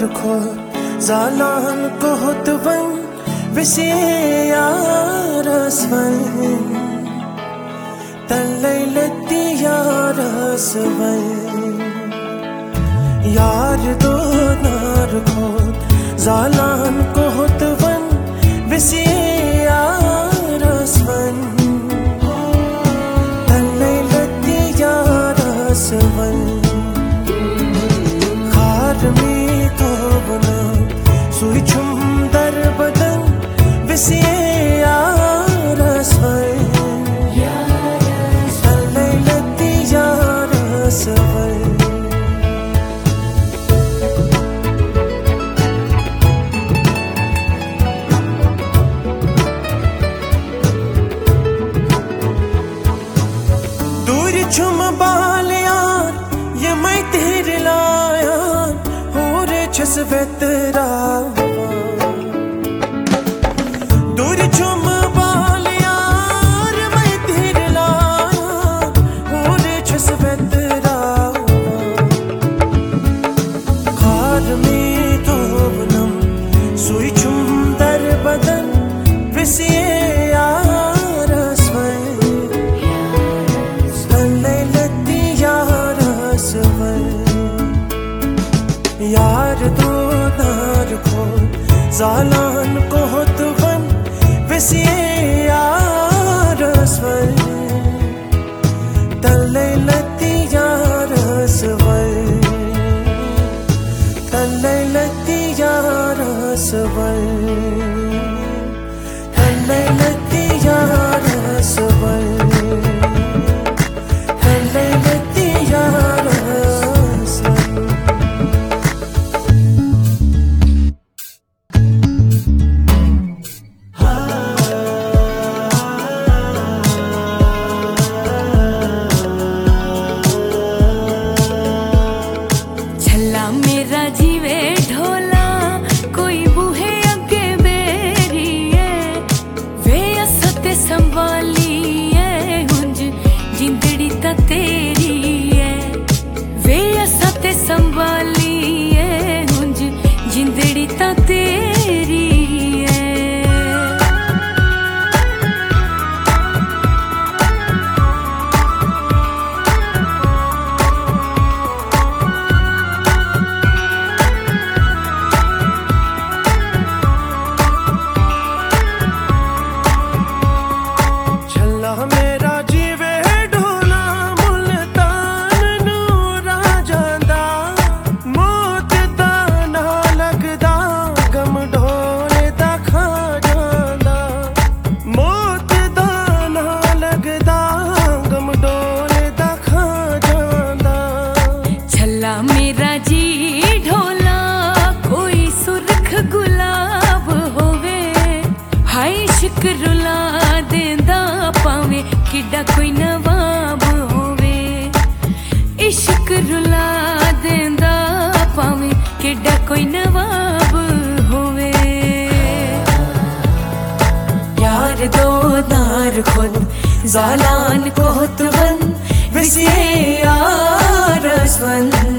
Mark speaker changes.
Speaker 1: narko zalan kohotvan visiyarasvan talailati yarasvan yar do narko zalan kohotvan visiyarasvan talailati yarasvan Suichum dar badan visiyarasvan talailati yarasvan Dur chum bal yaar ye main tere layan hore chas vetra Dur chum bal yaar main tere layan hore chas vetra khar mein tobnam sui chum dar badan visiyarasvan Yar do narko zalan kohotvan visiyarasvan talailati yarasvan talailati yarasvan talailati yarasvan talailati yarasvan
Speaker 2: मेरा जीवे ढोला कोई बूहे अगे बेरिए वे असते संभालिए हुंज जिंदड़ी ता तेरी है वे असते संभालिए हुंज जिंदड़ी ता तेरी है
Speaker 1: मेरा जीवे ढोला मुल्तान नू राजांदा मौत दा ना लगदा गम ढोले दा खा जांदा मौत दा ना लगदा गम ढोले दा खा जांदा
Speaker 2: छल्ला मेरा जी ढोला कोई सुरख गुलाब होवे हाय शिक रुला देंदा पावे किड्डा कोई नवाब होवे इश्क रुला देंदा पावे किड्डा कोई नवाब होवे यार दो नार खुद जालान kohotvan visiyarasvan